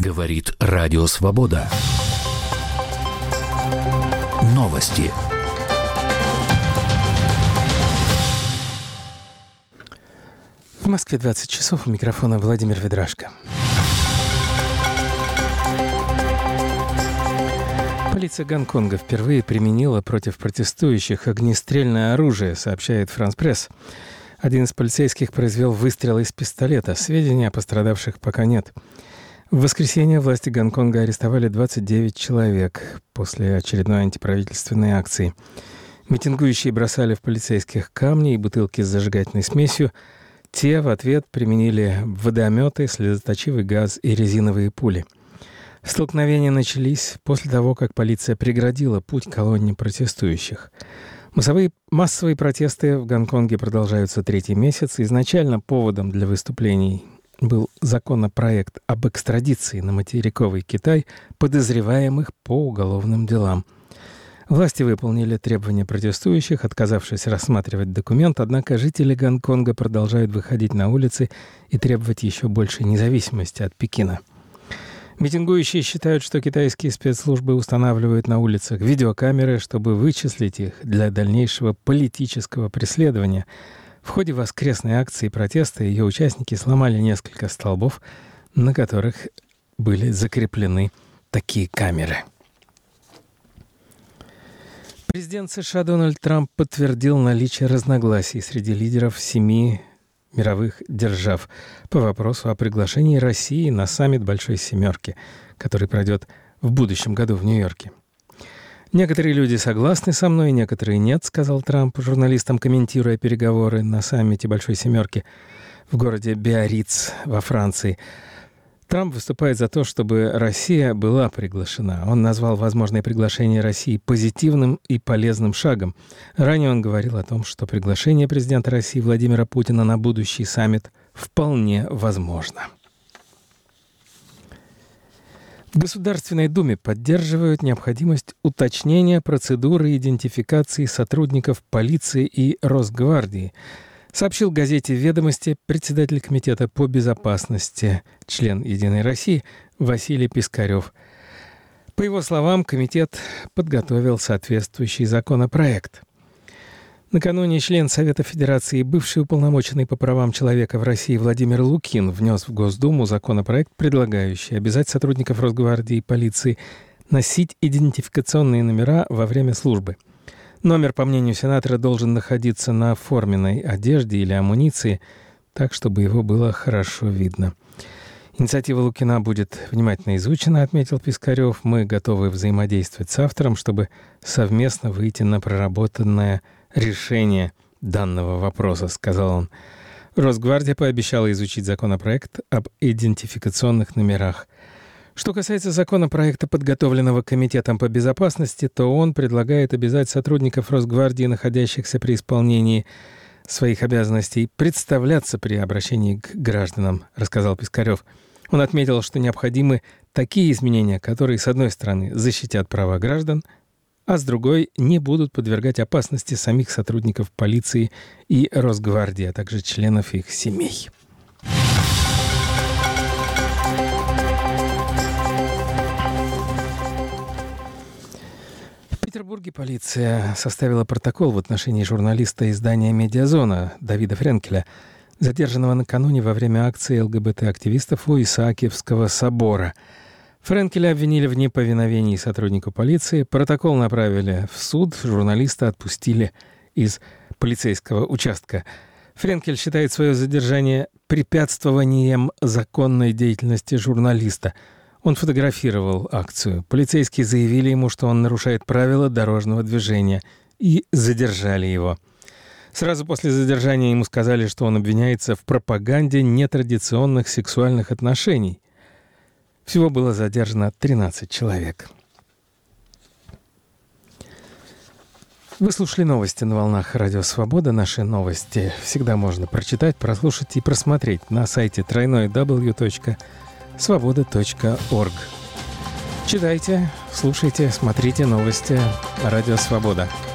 Говорит Радио Свобода. Новости. В Москве 20 часов. У микрофона Владимир Ведрашко. Полиция Гонконга впервые применила против протестующих огнестрельное оружие, сообщает France Press. Один из полицейских произвел выстрел из пистолета. Сведений о пострадавших пока нет. В воскресенье власти Гонконга арестовали 29 человек после очередной антиправительственной акции. Митингующие бросали в полицейских камни и бутылки с зажигательной смесью. Те в ответ применили водометы, слезоточивый газ и резиновые пули. Столкновения начались после того, как полиция преградила путь колонне протестующих. Массовые протесты в Гонконге продолжаются третий месяц. Изначально поводом для выступлений был законопроект об экстрадиции на материковый Китай подозреваемых по уголовным делам. Власти выполнили требования протестующих, отказавшись рассматривать документ, однако жители Гонконга продолжают выходить на улицы и требовать еще большей независимости от Пекина. Митингующие считают, что китайские спецслужбы устанавливают на улицах видеокамеры, чтобы вычислить их для дальнейшего политического преследования. В ходе воскресной акции протеста ее участники сломали несколько столбов, на которых были закреплены такие камеры. Президент США Дональд Трамп подтвердил наличие разногласий среди лидеров 7 мировых держав по вопросу о приглашении России на саммит Большой Семерки, который пройдет в будущем году в Нью-Йорке. «Некоторые люди согласны со мной, некоторые нет», — сказал Трамп журналистам, комментируя переговоры на саммите Большой Семерки в городе Биарриц во Франции. Трамп выступает за то, чтобы Россия была приглашена. Он назвал возможное приглашение России позитивным и полезным шагом. Ранее он говорил о том, что приглашение президента России Владимира Путина на будущий саммит вполне возможно. В Государственной Думе поддерживают необходимость уточнения процедуры идентификации сотрудников полиции и Росгвардии, сообщил газете «Ведомости» председатель Комитета по безопасности, член «Единой России» Василий Пискарев. По его словам, комитет подготовил соответствующий законопроект. Накануне член Совета Федерации и бывший уполномоченный по правам человека в России Владимир Лукин внес в Госдуму законопроект, предлагающий обязать сотрудников Росгвардии и полиции носить идентификационные номера во время службы. Номер, по мнению сенатора, должен находиться на форменной одежде или амуниции, так, чтобы его было хорошо видно. Инициатива Лукина будет внимательно изучена, отметил Пискарев. Мы готовы взаимодействовать с автором, чтобы совместно выйти на проработанное решение данного вопроса, сказал он. Росгвардия пообещала изучить законопроект об идентификационных номерах. Что касается законопроекта, подготовленного Комитетом по безопасности, то он предлагает обязать сотрудников Росгвардии, находящихся при исполнении своих обязанностей, представляться при обращении к гражданам, рассказал Пискарев. Он отметил, что необходимы такие изменения, которые, с одной стороны, защитят права граждан, а с другой не будут подвергать опасности самих сотрудников полиции и Росгвардии, а также членов их семей. В Петербурге полиция составила протокол в отношении журналиста издания «Медиазона» Давида Френкеля, задержанного накануне во время акции ЛГБТ-активистов у Исаакиевского собора. Френкеля обвинили в неповиновении сотруднику полиции. Протокол направили в суд. Журналиста отпустили из полицейского участка. Френкель считает свое задержание препятствованием законной деятельности журналиста. Он фотографировал акцию. Полицейские заявили ему, что он нарушает правила дорожного движения, и задержали его. Сразу после задержания ему сказали, что он обвиняется в пропаганде нетрадиционных сексуальных отношений. Всего было задержано 13 человек. Вы слушали новости на волнах Радио Свобода. Наши новости всегда можно прочитать, прослушать и просмотреть на сайте www.svoboda.org. Читайте, слушайте, смотрите новости Радио Свобода.